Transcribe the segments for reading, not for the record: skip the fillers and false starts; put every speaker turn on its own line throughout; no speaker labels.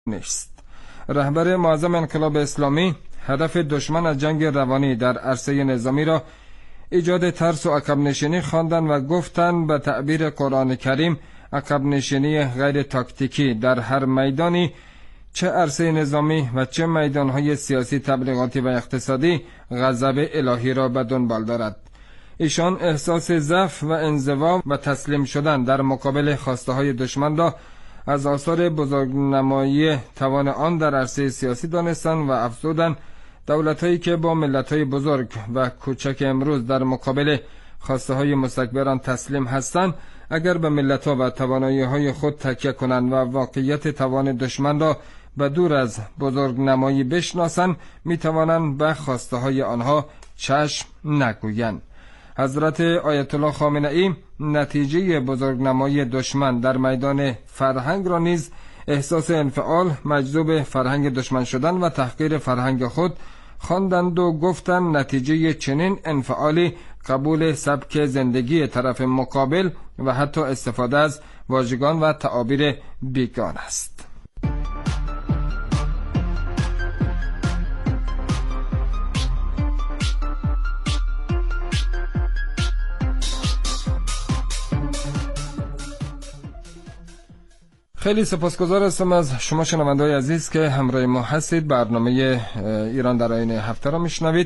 نیست. رهبر معظم انقلاب اسلامی هدف دشمن از جنگ روانی در عرصه نظامی را ایجاد ترس و عقب نشینی خواندند و گفتند به تعبیر قرآن کریم عقب نشینی غیر تاکتیکی در هر میدانی، چه عرصه نظامی و چه میدانهای سیاسی، تبلیغاتی و اقتصادی، غضب الهی را به دنبال دارد. ایشان احساس ضعف و انزوا و تسلیم شدن در مقابل خواسته های دشمن را از آثار بزرگنمایی توان آن در عرصه سیاسی دانستند و افزودند دولت‌هایی که با ملت‌های بزرگ و کوچک امروز در مقابل خواسته های مستکبران تسلیم هستند، اگر به ملت‌ها و توانایی‌های خود تکیه کنند و واقعیت توان دشمن را به دور از بزرگنمایی بشناسند، می‌توانند به خواسته های آنها چشم نگویند. حضرت آیت الله خامنه‌ای نتیجه بزرگنمایی دشمن در میدان فرهنگ را نیز احساس انفعال، مجذوب فرهنگ دشمن شدن و تحقیر فرهنگ خود خواندند و گفتند نتیجه چنین انفعالی قبول سبک زندگی طرف مقابل و حتی استفاده از واژگان و تعابیر بیگان است. خیلی سپاسگزار هستم از شما شنونده‌های عزیز که همراه ما هستید. برنامه ایران در آیین هفته را میشنوید.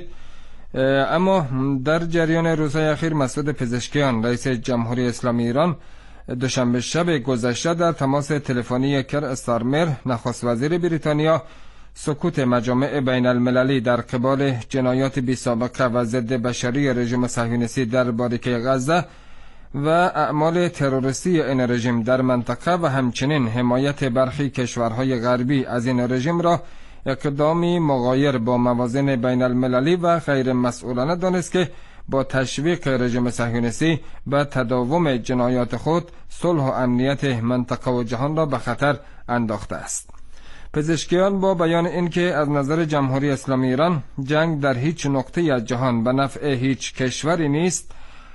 اما در جریان روزهای اخیر مسعود پزشکیان رئیس جمهوری اسلامی ایران دوشنبه شب گذشته در تماس تلفنی کر استارمر نخست وزیر بریتانیا سکوت مجامع بین المللی در قبال جنایات بی سابقه و ضد بشری رژیم صهیونیستی در باریکه غزه و اعمال تروریستی این رژیم در منطقه و همچنین حمایت برخی کشورهای غربی از این رژیم را اقدامی مغایر با موازین بین المللی و غیر مسئولانه دانست که با تشویق رژیم صهیونیستی به تداوم جنایات خود صلح و امنیت منطقه و جهان را به خطر انداخته است. پزشکیان با بیان اینکه از نظر جمهوری اسلامی ایران جنگ در هیچ نقطه از جهان به نفع هیچ کشوری نیست،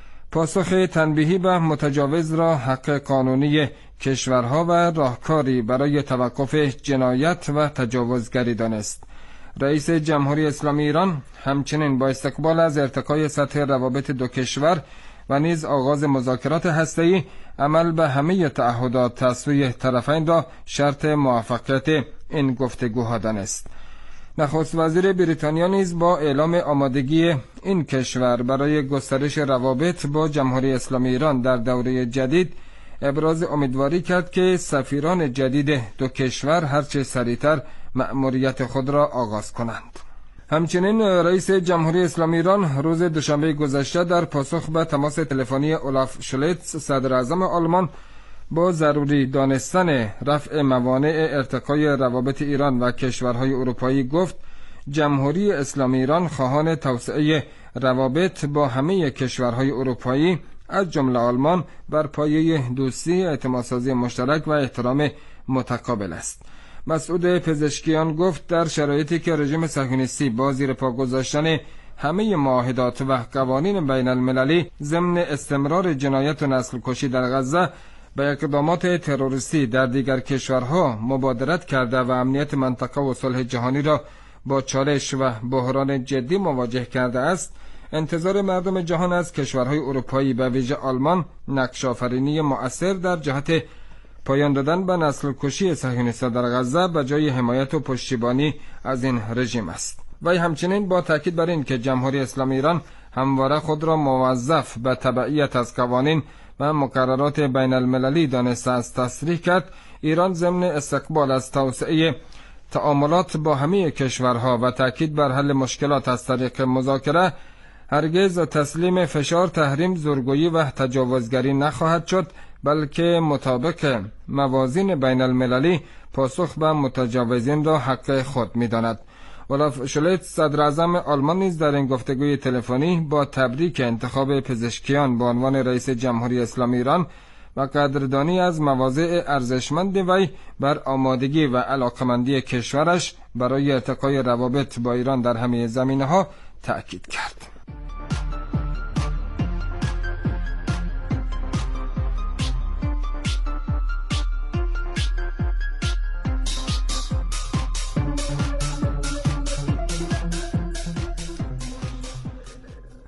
پاسخ تنبیهی به متجاوز را حق قانونی کشورها و راهکاری برای توقف جنایت و تجاوزگری دانست. رئیس جمهوری اسلامی ایران همچنین با استقبال از ارتقای سطح روابط دو کشور و نیز آغاز مذاکرات هسته‌ای عمل به همه تعهدات از سوی طرفین را شرط موفقیت این گفتگوها دانست. نخست وزیر بریتانیا نیز با اعلام آمادگی این کشور برای گسترش روابط با جمهوری اسلامی ایران در دوره جدید ابراز امیدواری کرد که سفیران جدید دو کشور هرچه سریعتر مأموریت خود را آغاز کنند. همچنین رئیس جمهوری اسلامی ایران روز دوشنبه گذشته در پاسخ به تماس تلفنی اولاف شولتز صدر اعظم آلمان با ضروری دانستن رفع موانع ارتقای روابط ایران و کشورهای اروپایی گفت جمهوری اسلامی ایران خواهان توسعه روابط با همه کشورهای اروپایی از جمله آلمان بر پایه دوستی، اعتمادسازی مشترک و احترام متقابل است. مسعود پزشکیان گفت در شرایطی که رژیم صهیونیستی با زیر پا گذاشتن همه معاهدات و قوانین بین المللی ضمن استمرار جنایت و نسل کشی در غزه به اقدامات تروریستی در دیگر کشورها مبادرت کرده و امنیت منطقه و صلح جهانی را با چالش و بحران جدی مواجه کرده است، انتظار مردم جهان از کشورهای اروپایی به ویژه آلمان نقش‌آفرینی مؤثر در جهت پایان دادن به نسل کشی صهیونیست‌ها در غزه به جای حمایت و پشتیبانی از این رژیم است. وی همچنین با تاکید بر این که جمهوری اسلامی ایران همواره خود را موظف به تبعیت از قوانین و مقررات بین المللی دانسته است تصریح کرد ایران ضمن استقبال از توسعه تعاملات با همه کشورها و تاکید بر حل مشکلات از طریق مذاکره هرگز تسلیم فشار، تحریم، زورگویی و تجاوزگری نخواهد شد، بلکه مطابق موازین بین المللی پاسخ به متجاوزین را حق خود می‌داند. اولاف شولتز صدر اعظم آلمان نیز در این گفتگوی تلفنی با تبریک انتخاب پزشکیان به عنوان رئیس جمهوری اسلامی ایران و قدردانی از مواضع ارزشمند وی بر آمادگی و علاقمندی کشورش برای ارتقای روابط با ایران در همه زمینه‌ها تأکید کرد.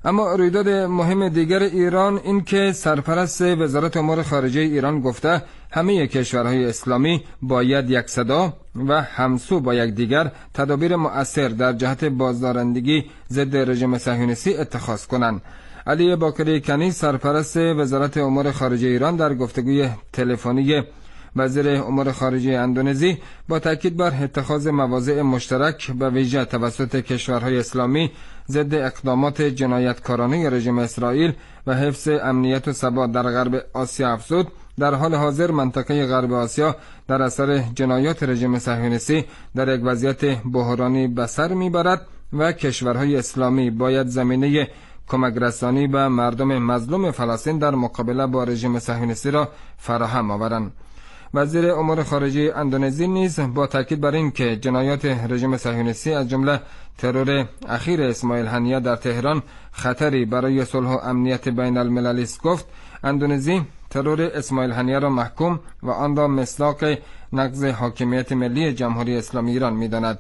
اما رویداد مهم دیگر ایران این که سرپرست وزارت امور خارجه ایران گفته همه کشورهای اسلامی باید یک صدا و همسو با یکدیگر تدابیر مؤثر در جهت بازدارندگی ضد رژیم صهیونیستی اتخاذ کنند. علی باقری کنی سرپرست وزارت امور خارجه ایران در گفتگوی تلفنی وزیر امور خارجه اندونزی با تاکید بر اتخاذ مواضع مشترک به ویژه توسط کشورهای اسلامی ضد اقدامات جنایتکارانه رژیم اسرائیل و حفظ امنیت و ثبات در غرب آسیا افزود، در حال حاضر منطقه غرب آسیا در اثر جنایات رژیم صهیونیستی در یک وضعیت بحرانی به سر میبرد و کشورهای اسلامی باید زمینه کمک رسانی به مردم مظلوم فلسطین در مقابله با رژیم صهیونیستی را فراهم آورند. وزیر امور خارجه اندونزی نیز با تاکید بر این که جنایات رژیم صهیونیستی از جمله ترور اخیر اسماعیل هنیه در تهران خطری برای صلح و امنیت بین المللی است گفت اندونزی ترور اسماعیل هنیه را محکوم و آن را مصداق نقض حاکمیت ملی جمهوری اسلامی ایران می‌داند.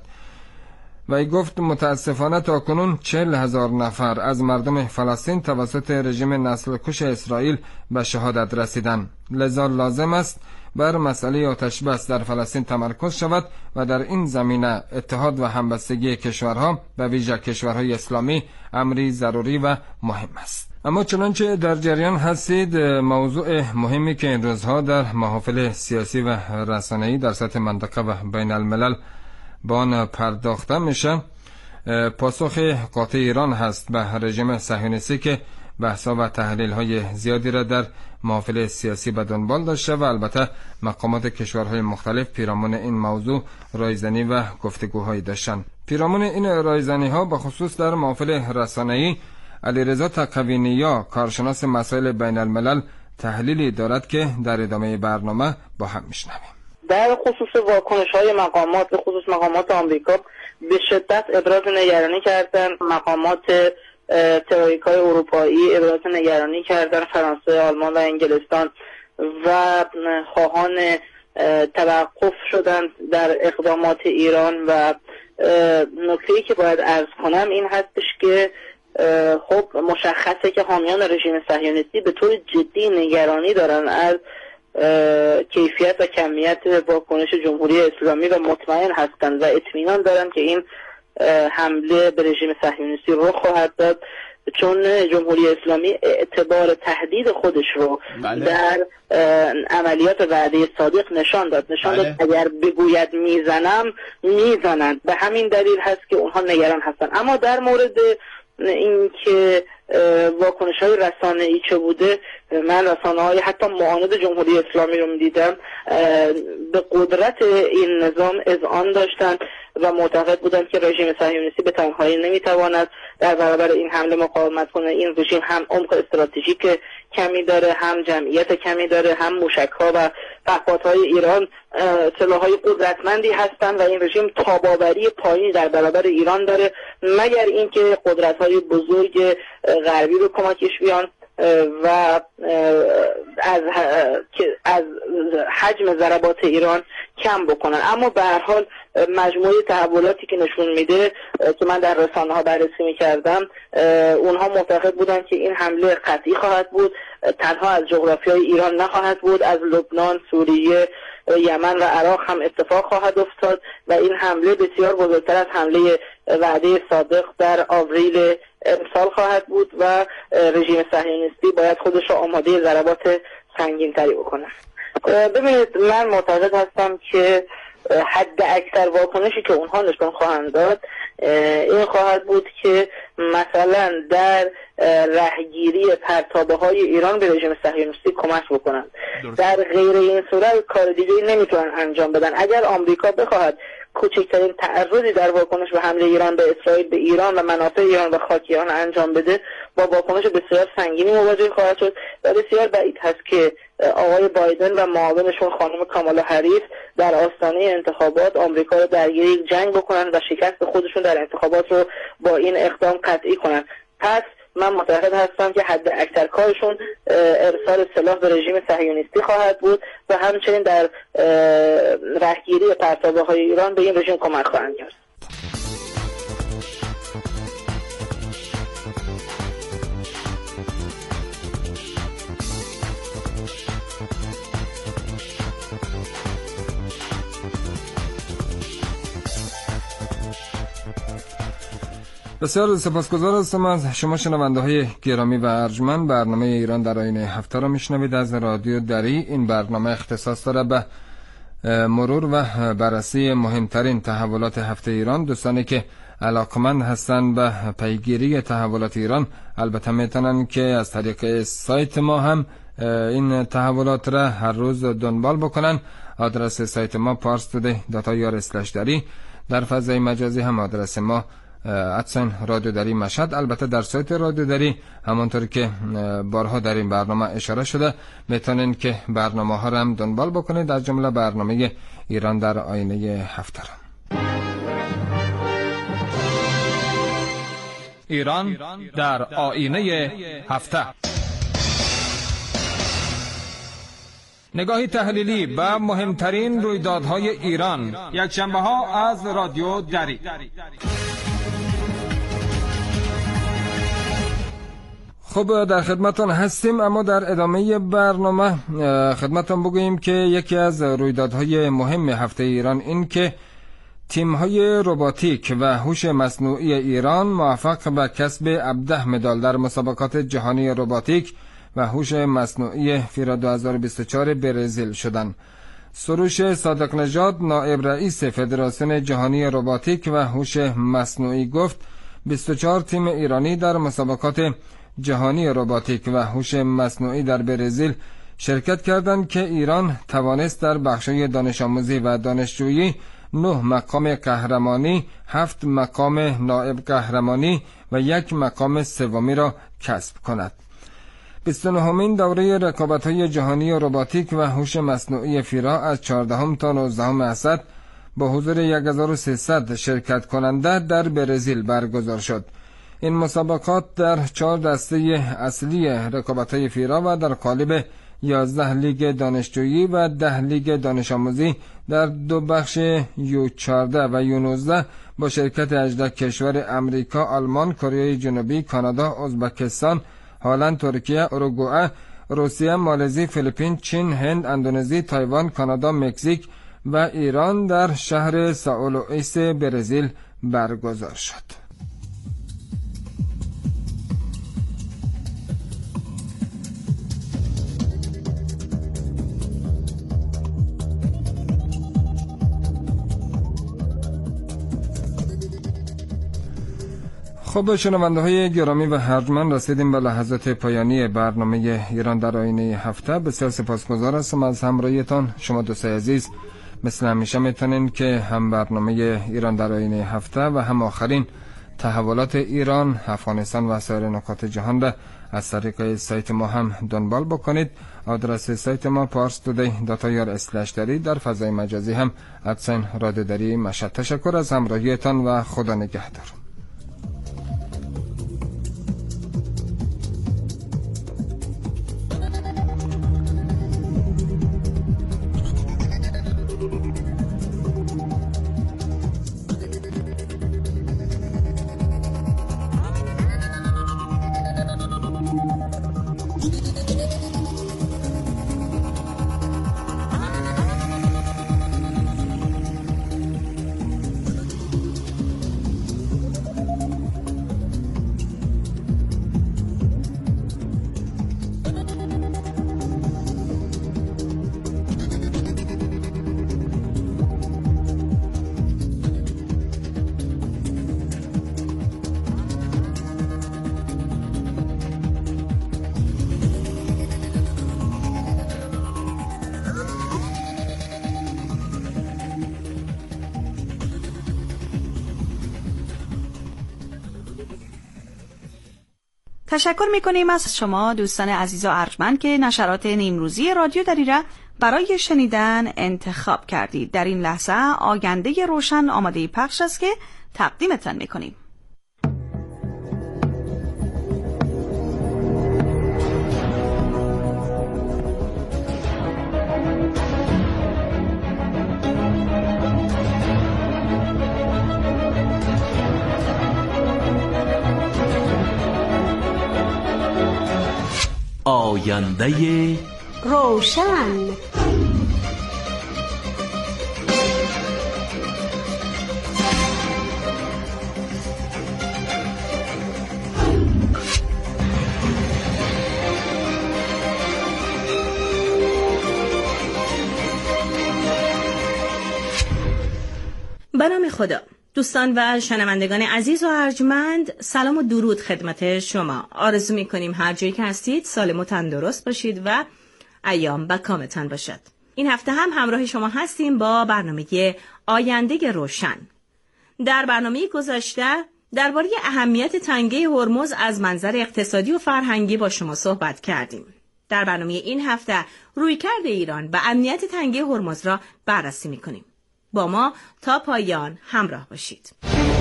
و ای گفت متاسفانه تاکنون 40,000 نفر از مردم فلسطین توسط رژیم نسل‌کش اسرائیل به شهادت رسیدند. لذا لازم است بر مسئله آتش بس در فلسطین تمرکز شود و در این زمینه اتحاد و همبستگی کشورها و ویژه کشورهای اسلامی امری ضروری و مهم است. اما چنانچه در جریان هستید، موضوع مهمی که این روزها در محافل سیاسی و رسانه‌ای در سطح منطقه و بین الملل با آن پرداخته میشه پاسخ قاطع ایران هست به رژیم صهیونیستی که بحث‌ها و تحلیل‌های زیادی را در محافل سیاسی به دنبال داشته و البته مقامات کشورهای مختلف پیرامون این موضوع رایزنی و گفتگوهایی داشتند. پیرامون این رایزنی‌ها به خصوص در محافل رسانه‌ای علیرضا تقوی‌نیا کارشناس مسائل بین الملل تحلیلی دارد که در ادامه برنامه با هم میشنویم.
در خصوص واکنش‌های مقامات به خصوص مقامات آمریکا به شدت ابراز نگرانی کردند. مقامات تروریکای اروپایی ابراز نگرانی کردن، فرانسه، آلمان و انگلستان و خواهان توقف شدند در اقدامات ایران. و نکته‌ای که باید عرض کنم این هستش که خب مشخصه که حامیان رژیم صهیونیستی به طور جدی نگرانی دارن از کیفیت و کمیت واکنش جمهوری اسلامی و مطمئن هستند و اطمینان دارن که این حمله به رژیم صهیونیستی رخ خواهد داد، چون جمهوری اسلامی اعتبار تهدید خودش رو در عملیات وعده صادق نشان داد. اگر بگوید میزنم میزنند. به همین دلیل هست که اونها نگران هستند. اما در مورد این که واکنش‌های رسانه‌ای چه بوده، من رسانه‌های حتی معاند جمهوری اسلامی رو می‌دیدم به قدرت این نظام اذعان داشتند و معتقد بودند که رژیم صهیونیستی به تنهایی نمی‌تواند در برابر این حمله مقاومت کنه. این رژیم هم عمق استراتژیک کمی داره، هم جمعیت کمی داره، هم موشک‌ها و پهپادهای ایران سلاح‌های قدرتمندی هستند و این رژیم تاباوری پایینی در برابر ایران داره، مگر اینکه قدرت‌های بزرگ غربی رو کمکش بیان و از حجم ضربات ایران کم بکنن. اما به هر حال مجموعه تحولاتی که نشون میده که من در رسانه‌ها بررسی می‌کردم، اونها معتقد بودن که این حمله قطعی خواهد بود، تنها از جغرافیای ایران نخواهد بود، از لبنان، سوریه، یمن و عراق هم اتفاق خواهد افتاد و این حمله بسیار بزرگتر از حمله وعده صادق در آوریل امسال خواهد بود و رژیم صهیونیستی باید خودش را آماده ضربات سنگین‌تری بکنه. ببینید، من معتقد هستم که حد اکثر واکنشی که اونها نشون خواهند داد این خواهد بود که مثلا در رهگیری پرتابه‌های ایران به رژیم صهیونیستی کمک بکنند. در غیر این صورت کار دیگه‌ای نمیتونن انجام بدن. اگر آمریکا بخواهد کوچکترین تعرضی در واکنش به حمله ایران به اسرائیل به ایران و منافع ایران و خاک ایران انجام بده، با واکنش بسیار سنگینی مواجه خواهد شد و بسیار بعید هست که آقای بایدن و معاونشون خانم کامالا هریس در آستانه انتخابات آمریکا رو درگیر یک جنگ بکنن و شکست خودشون در انتخابات رو با این اقدام قطعی کنن. پس من معتقد هستم که حد اکثر کارشون ارسال سلاح به رژیم صهیونیستی خواهد بود و همچنین در رهگیری پرتابه‌های ایران به این رژیم کمک خواهند کرد.
بسیار سپاسگزار هستم از شما شنونده های گرامی و ارجمند. برنامه ایران در آینه هفته را میشنوید از رادیو دری. این برنامه اختصاص داره به مرور و بررسی مهمترین تحولات هفته ایران. دوستانی که علاقمند هستند به پیگیری تحولات ایران البته میتونن که از طریق سایت ما هم این تحولات را هر روز دنبال بکنن. آدرس سایت ما parstoday.ir/dari. در فضای مجازی هم آدرس ما رادیو دری مشهد. البته در سایت رادیو دری همانطور که بارها در این برنامه اشاره شده میتونین که برنامه ها را هم دنبال بکنید، از جمله برنامه ایران در آینه هفته را. ایران در آینه هفته، نگاهی تحلیلی به مهمترین رویدادهای ایران، یک شنبه ها از رادیو دری. خب در خدمتون هستیم، اما در ادامه برنامه خدمتون بگوییم که یکی از رویدادهای مهم هفته ایران این که تیم‌های روباتیک و هوش مصنوعی ایران موفق به کسب 17 مدال در مسابقات جهانی روباتیک و هوش مصنوعی فیرا 2024 برزیل شدند. سروش صادق نژاد نایب رئیس فدراسیون جهانی روباتیک و هوش مصنوعی گفت 24 تیم ایرانی در مسابقات جهانی روباتیک و هوش مصنوعی در برزیل شرکت کردند که ایران توانست در بخش‌های دانش آموزی و دانشجویی 9 مقام قهرمانی، 7 مقام نایب قهرمانی و 1 مقام سومی را کسب کند. 29مین دوره رقابت‌های جهانی روباتیک و هوش مصنوعی فیرا از 14 تا 19 اسد با حضور 1300 شرکت کننده در برزیل برگزار شد. این مسابقات در 4 دسته اصلی رقابت‌های فیرا و در قالب 11 لیگ دانشجویی و 10 لیگ دانش آموزی در 2 بخش U14 و U19 با شرکت 18 کشور امریکا، آلمان، کره جنوبی، کانادا، ازبکستان، هلند، ترکیه، اوروگوئه، روسیه، مالزی، فیلیپین، چین، هند، اندونزی، تایوان، کانادا، مکزیک و ایران در شهر سائو لوئیس برزیل برگزار شد. خب شنونده های گرامی و ارجمند، رسیدیم به لحظات پایانی برنامه ایران در آینه هفته. بسیار سپاسگزار هستم از همراهیتان. شما دوستای عزیز مثل همیشه میتونین که هم برنامه ایران در آینه هفته و هم آخرین تحولات ایران، افغانستان و سایر نقاط جهان را از طریق سایت ما هم دنبال بکنید. آدرس سایت ما parstoday.ir/dari. در فضای مجازی هم رادیو دری مشهد. تشکر از همراهیتان و خدا نگهدار.
تشکر می‌کنیم از شما دوستان عزیز و ارجمند که نشرات نیمروزی رادیو دری را برای شنیدن انتخاب کردید. در این لحظه آینده روشن آماده پخش است که تقدیمتان می‌کنیم.
آینده روشن.
به نام خدا. دوستان و شنوندگان عزیز و ارجمند، سلام و درود خدمت شما. آرزو می‌کنیم هر جایی که هستید سالم و تندرست باشید و ایام به کامتان باشد. این هفته هم همراه شما هستیم با برنامه آینده روشن. در برنامه گذشته درباره اهمیت تنگه هرمز از منظر اقتصادی و فرهنگی با شما صحبت کردیم. در برنامه این هفته رویکرد ایران به امنیت تنگه هرمز را بررسی می‌کنیم. با ما تا پایان همراه باشید.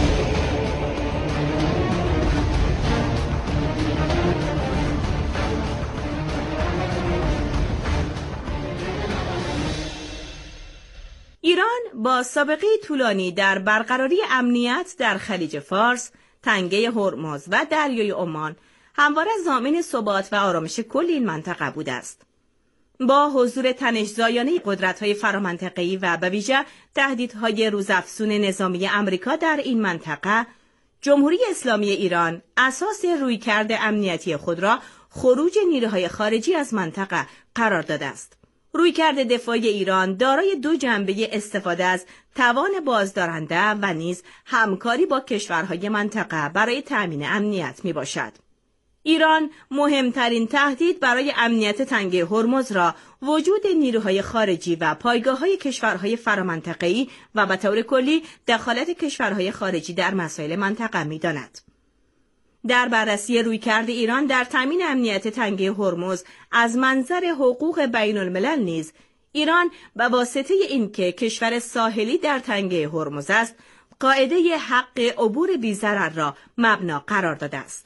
ایران با سابقه طولانی در برقراری امنیت در خلیج فارس، تنگه هرمز و دریای عمان همواره ضامن ثبات و آرامش کل این منطقه بوده است. با حضور تنش‌زایانه قدرت‌های فرامنطقه‌ای و به ویژه تهدیدهای روزافزون نظامی آمریکا در این منطقه، جمهوری اسلامی ایران اساس رویکرد امنیتی خود را خروج نیروهای خارجی از منطقه قرار داده است. رویکرد دفاعی ایران دارای دو جنبه استفاده از توان بازدارنده و نیز همکاری با کشورهای منطقه برای تأمین امنیت میباشد. ایران مهمترین تهدید برای امنیت تنگه هرمز را وجود نیروهای خارجی و پایگاه‌های کشورهای فرامنطقه‌ای و به طور کلی دخالت کشورهای خارجی در مسائل منطقه می‌داند. در بررسی رویکرد ایران در تامین امنیت تنگه هرمز از منظر حقوق بین الملل نیز ایران به واسطه اینکه کشور ساحلی در تنگه هرمز است، قاعده حق عبور بی‌ضرر را مبنا قرار داده است.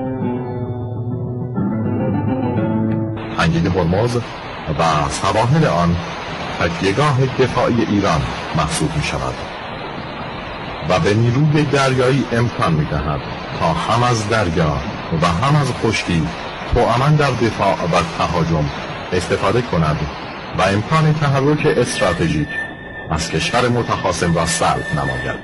تنگه هرمز و سواحل آن تکیه‌گاه دفاعی ایران محسوب می شود و به نیروی دریایی امکان می دهد تا هم از دریا و هم از خشکی توامان در دفاع و تهاجم استفاده کند و امکان تحرک استراتژیک از کشور متخاصم را سلب نماید.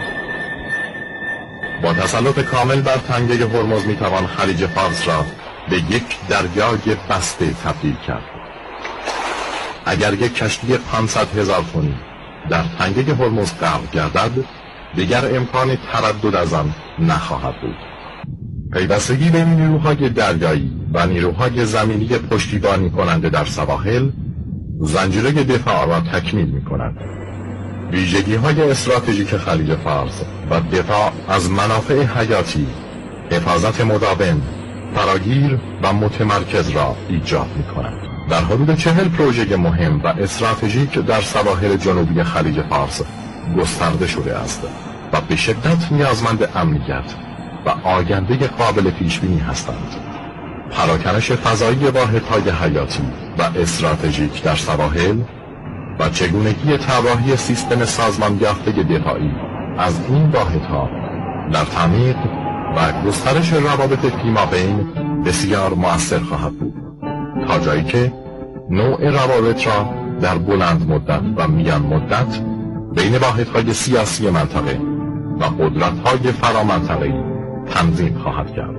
با تسلط کامل بر تنگه هرمز می توان خلیج فارس را به یک دریای بسته تبدیل کرد. اگر یک کشتی 500,000 تنی در تنگه هرمز غرق گردد، دیگر امکان تردد از آن نخواهد بود. پیوستگی بین نیروهای دریایی و نیروهای زمینی پشتیبانی کننده در سواحل زنجیره دفاع را تکمیل می کند. ویژگی‌های استراتژیک خلیج فارس و دفاع از منافع حیاتی، حفاظت مداوم، فراگیر و متمرکز را ایجاد می کند. در حدود 40 پروژه مهم و استراتژیک در سواحل جنوبی خلیج فارس گسترده شده است و به شدت نیازمند امنیت و آینده قابل پیش بینی هستند. پراکنش فضایی واحدهای حیاتی و استراتژیک در سواحل و چگونگی طراحی سیستم سازمان یافته دفاعی از این واحدها در تعمیق و گسترش روابط فیمابین بسیار مؤثر خواهد بود، تا جایی که نوع روابط را در بلند مدت و میان مدت بین واحدهای سیاسی منطقه و قدرت‌های فرامنطقه‌ای تنظیم خواهد کرد.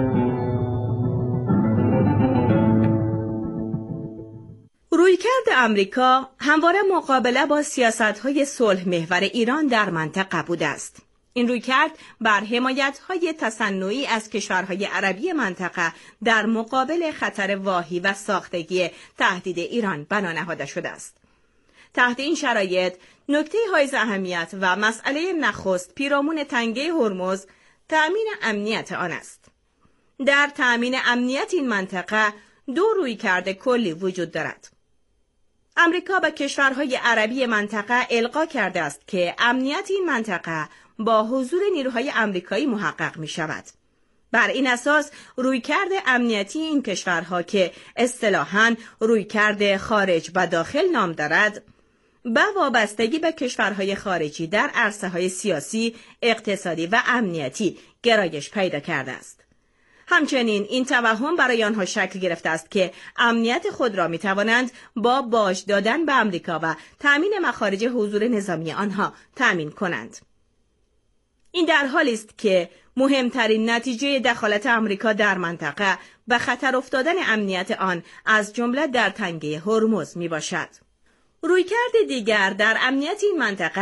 رویکرد آمریکا همواره مقابله با سیاست‌های صلح محور ایران در منطقه بوده است. این رویکرد بر حمایت‌های تصنعی از کشورهای عربی منطقه در مقابل خطر واهی و ساختگی تهدید ایران بنا نهاده شده است. تحت این شرایط نکته حائز اهمیت و مسئله نخست پیرامون تنگه هرمز تأمین امنیت آن است. در تأمین امنیت این منطقه دو رویکرد کلی وجود دارد. امریکا به کشورهای عربی منطقه القا کرده است که امنیت این منطقه با حضور نیروهای آمریکایی محقق می شود. بر این اساس رویکرد امنیتی این کشورها که اصطلاحاً رویکرد خارج و داخل نام دارد، به وابستگی به کشورهای خارجی در عرصه‌های سیاسی، اقتصادی و امنیتی گرایش پیدا کرده است. همچنین این توهم برای آنها شکل گرفته است که امنیت خود را می توانند با باج دادن به آمریکا و تأمین مخارج حضور نظامی آنها تأمین کنند. این در حالی است که مهمترین نتیجه دخالت آمریکا در منطقه به خطر افتادن امنیت آن از جمله در تنگه هرمز می باشد. رویکرد دیگر در امنیت این منطقه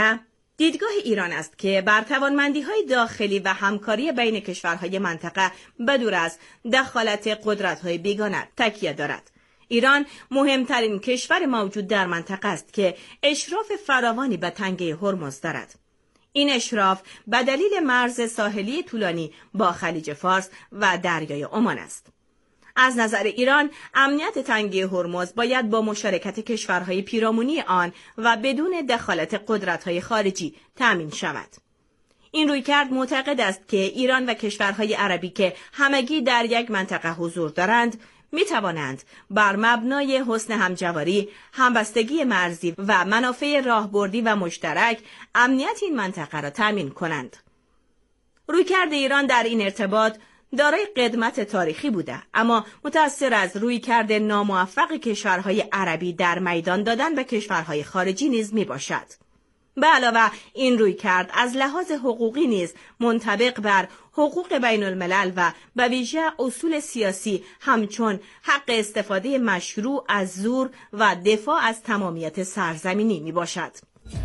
دیدگاه ایران است که بر توانمندی‌های داخلی و همکاری بین کشورهای منطقه بدور از دخالت قدرت‌های بیگانه تکیه دارد. ایران مهمترین کشور موجود در منطقه است که اشراف فراوانی به تنگه هرمز دارد. این اشراف به دلیل مرز ساحلی طولانی با خلیج فارس و دریای عمان است. از نظر ایران، امنیت تنگه هرمز باید با مشارکت کشورهای پیرامونی آن و بدون دخالت قدرت‌های خارجی تأمین شود. این رویکرد معتقد است که ایران و کشورهای عربی که همگی در یک منطقه حضور دارند، می توانند بر مبنای حسن همجواری، همبستگی مرزی و منافع راهبردی و مشترک امنیت این منطقه را تأمین کنند. رویکرد ایران در این ارتباط دارای قدمت تاریخی بوده، اما متأثر از رویکرد ناموفق کشورهای عربی در میدان دادن به کشورهای خارجی نیز می باشد. به علاوه این رویکرد از لحاظ حقوقی نیز منطبق بر حقوق بین الملل و به ویژه اصول سیاسی همچون حق استفاده مشروع از زور و دفاع از تمامیت سرزمینی می باشد.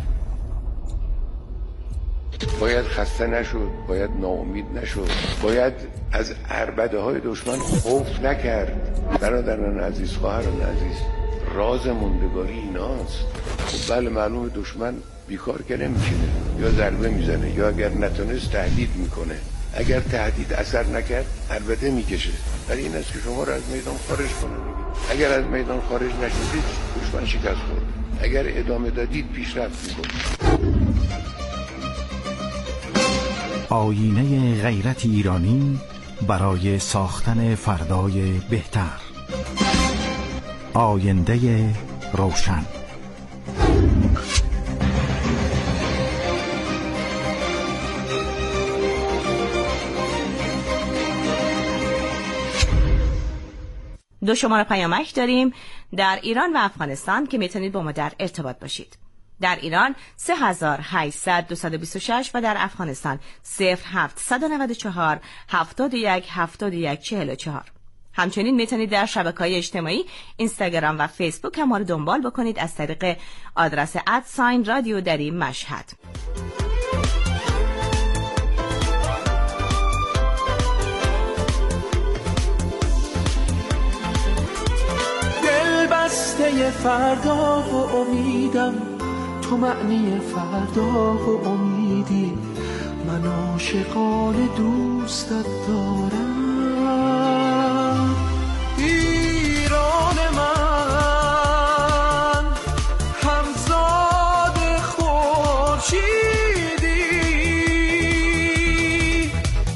باید خسته نشد، باید ناامید نشد، باید از عربده های دشمن خوف نکرد. برادران عزیز، خواهران عزیز، راز موندگاری ایناست. خب بله، معلوم دشمن بیکار که نمیشینه، یا ضربه میزنه یا اگر نتونست تهدید میکنه. اگر تهدید اثر نکرد البته میکشه، ولی این است که شما رو از میدان خارج کنه. اگر از میدان خارج نشدید دشمن شکست خورد، اگر ادامه دادید پیشرفت میکنید.
آینه غیرت ایرانی برای ساختن فردای بهتر. آینده روشن.
دو شماره پیامک داریم در ایران و افغانستان که میتونید با ما در ارتباط باشید. در ایران 3800-226 و در افغانستان 0794 71 71 44. همچنین میتونید در شبکه‌های اجتماعی اینستاگرام و فیسبوک هم ما رو دنبال بکنید از طریق آدرس @رادیو دری مشهد.
دل بسته فردا و امیدم، تو معنی فردا و امیدی، من عاشقانه دوستت دارم. ایران من همزاد خورشیدی.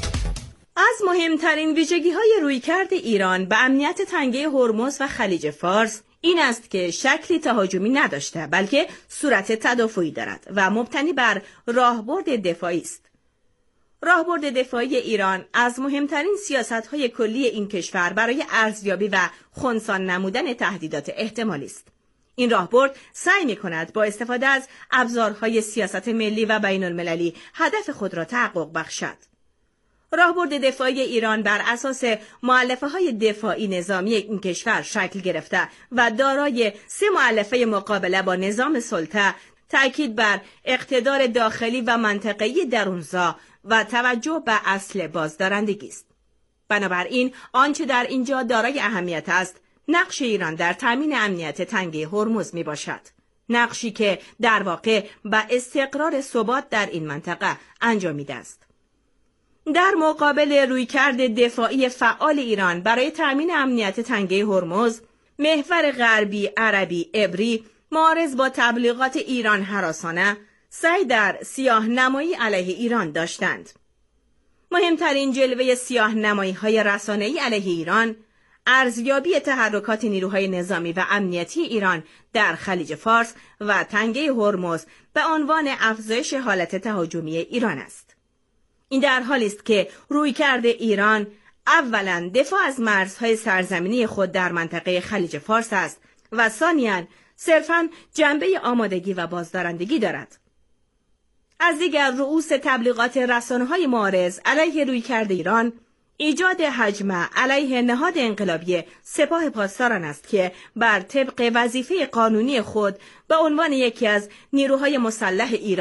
از مهمترین ویژگی‌های رویکرد ایران به امنیت تنگه هرمز و خلیج فارس این است که شکلی تهاجمی نداشته، بلکه صورت تدافعی دارد و مبتنی بر راهبرد دفاعی است. راهبرد دفاعی ایران از مهمترین سیاست‌های کلی این کشور برای ارزیابی و خنثی نمودن تهدیدات احتمالی است. این راهبرد سعی می‌کند با استفاده از ابزارهای سیاست ملی و بین‌المللی هدف خود را تحقق بخشد. راهبرد دفاعی ایران بر اساس مؤلفه‌های دفاعی نظامی این کشور شکل گرفته و دارای 3 مؤلفه مقابله با نظام سلطه، تأکید بر اقتدار داخلی و منطقه‌ای درونزا و توجه به اصل بازدارندگی است. بنابراین آنچه در اینجا دارای اهمیت است، نقش ایران در تامین امنیت تنگه هرمز می باشد. نقشی که در واقع به استقرار ثبات در این منطقه انجامیده است. در مقابل رویکرد دفاعی فعال ایران برای تأمین امنیت تنگه هرمز، محور غربی عربی عبری معارض با تبلیغات ایران هراسانه سعی در سیاه نمایی علیه ایران داشتند. مهمترین جلوه سیاه نمایی های رسانه‌ای علیه ایران، ارزیابی تحرکات نیروهای نظامی و امنیتی ایران در خلیج فارس و تنگه هرمز به عنوان افزایش حالت تهاجمی ایران است. این در حالی است که رویکرد ایران اولاً دفاع از مرزهای سرزمینی خود در منطقه خلیج فارس است و ثانیاً صرفاً جنبه آمادگی و بازدارندگی دارد. از دیگر رؤوس تبلیغات رسانه‌های معارض علیه رویکرد ایران، ایجاد هجمه علیه نهاد انقلابی سپاه پاسداران است که بر طبق وظیفه قانونی خود به عنوان یکی از نیروهای مسلح ایران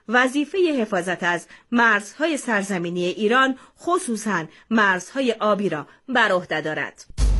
وظیفه حفاظت از مرزهای سرزمینی ایران، خصوصاً مرزهای آبی را بر عهده دارد.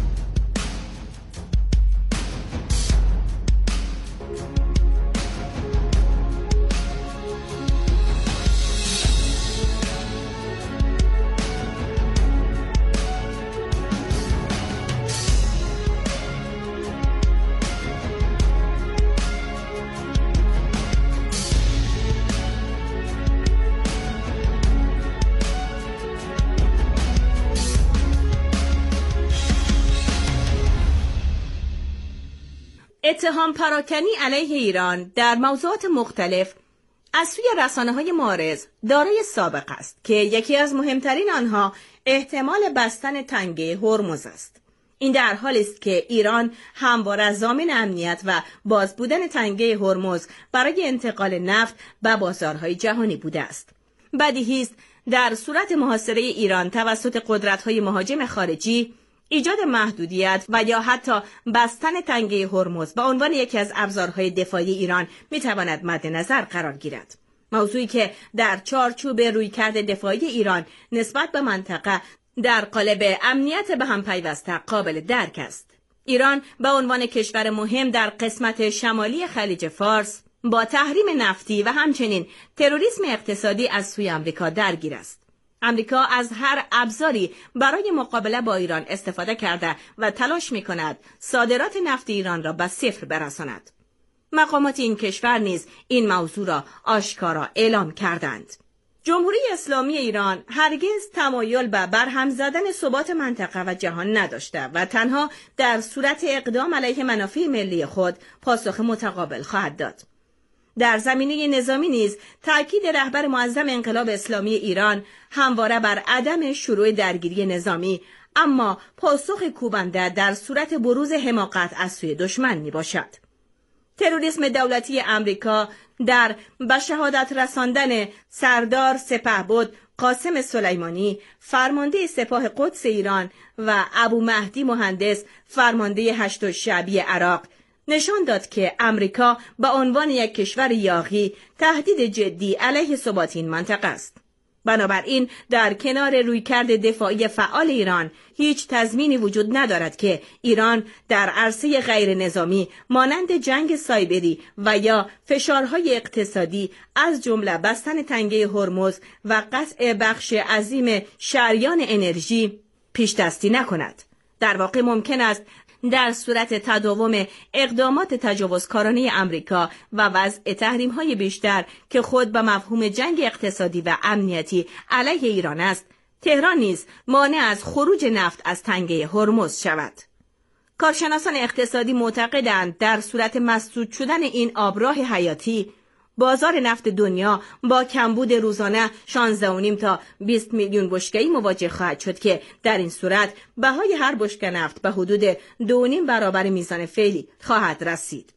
اتهام پراکنی علیه ایران در موضوعات مختلف از سوی رسانه‌های معارض دارای سابقه است که یکی از مهمترین آنها احتمال بستن تنگه هرمز است. این در حالی است که ایران همواره از ضامن امنیت و باز بودن تنگه هرمز برای انتقال نفت به بازارهای جهانی بوده است. بدیهی است در صورت محاصره ایران توسط قدرت‌های مهاجم خارجی، ایجاد محدودیت و یا حتی بستن تنگه هرمز به عنوان یکی از ابزارهای دفاعی ایران میتواند مد نظر قرار گیرد. موضوعی که در چارچوب رویکرد دفاعی ایران نسبت به منطقه در قالب امنیت به هم پیوسته قابل درک است. ایران به عنوان کشور مهم در قسمت شمالی خلیج فارس با تحریم نفتی و همچنین تروریسم اقتصادی از سوی آمریکا درگیر است. آمریکا از هر ابزاری برای مقابله با ایران استفاده کرده و تلاش می‌کند صادرات نفت ایران را به صفر برساند. مقامات این کشور نیز این موضوع را آشکارا اعلام کردند. جمهوری اسلامی ایران هرگز تمایل به برهم زدن ثبات منطقه و جهان نداشته و تنها در صورت اقدام علیه منافع ملی خود پاسخ متقابل خواهد داد. در زمینه نظامی نیز تأکید رهبر معظم انقلاب اسلامی ایران همواره بر عدم شروع درگیری نظامی، اما پاسخ کوبنده در صورت بروز حماقت از سوی دشمن می باشد. تروریسم دولتی امریکا در به شهادت رساندن سردار سپهبد قاسم سلیمانی، فرمانده سپاه قدس ایران و ابو مهدی مهندس، فرمانده هشت شعبی عراق، نشان داد که امریکا به عنوان یک کشور یاغی تهدید جدی علیه ثبات این منطقه است. بنابراین در کنار رویکرد دفاعی فعال ایران هیچ تضمینی وجود ندارد که ایران در عرصه غیر نظامی مانند جنگ سایبری و یا فشارهای اقتصادی از جمله بستن تنگه هرمز و قطع بخش عظیم شریان انرژی پیش دستی نکند. در واقع ممکن است در صورت تداوم اقدامات تجاوزکارانه امریکا و وضع تحریم‌های بیشتر که خود به مفهوم جنگ اقتصادی و امنیتی علیه ایران است، تهران نیز مانع از خروج نفت از تنگه هرمز شود. کارشناسان اقتصادی معتقدند در صورت مسدود شدن این آبراه حیاتی، بازار نفت دنیا با کمبود روزانه 16.5 تا 20 میلیون بشکه‌ای مواجه خواهد شد که در این صورت بهای هر بشکه نفت به حدود 2.5 برابر میزان فعلی خواهد رسید.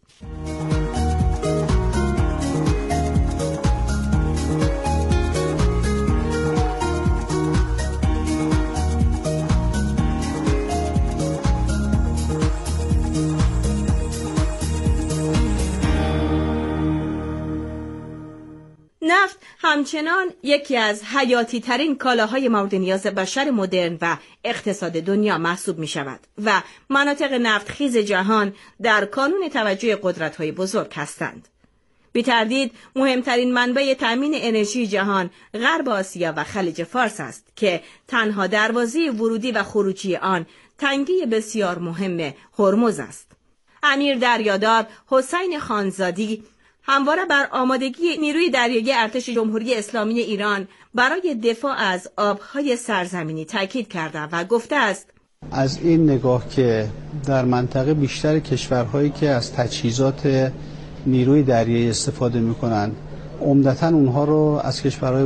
نفت همچنان یکی از حیاتی ترین کالاهای مورد نیاز بشر مدرن و اقتصاد دنیا محسوب می شود و مناطق نفت خیز جهان در کانون توجه قدرت‌های بزرگ هستند. بی تردید مهمترین منبع تأمین انرژی جهان غرب آسیا و خلیج فارس است که تنها دروازه ورودی و خروجی آن تنگه بسیار مهم هرمز است. امیر دریادار حسین خانزادی همواره بر آمادگی نیروی دریایی ارتش جمهوری اسلامی ایران برای دفاع از آبهای سرزمینی تاکید کرده و گفته است:
از این نگاه که در منطقه بیشتر کشورهایی که از تجهیزات نیروی دریایی استفاده می‌کنند عمدتاً اونها رو از کشورهای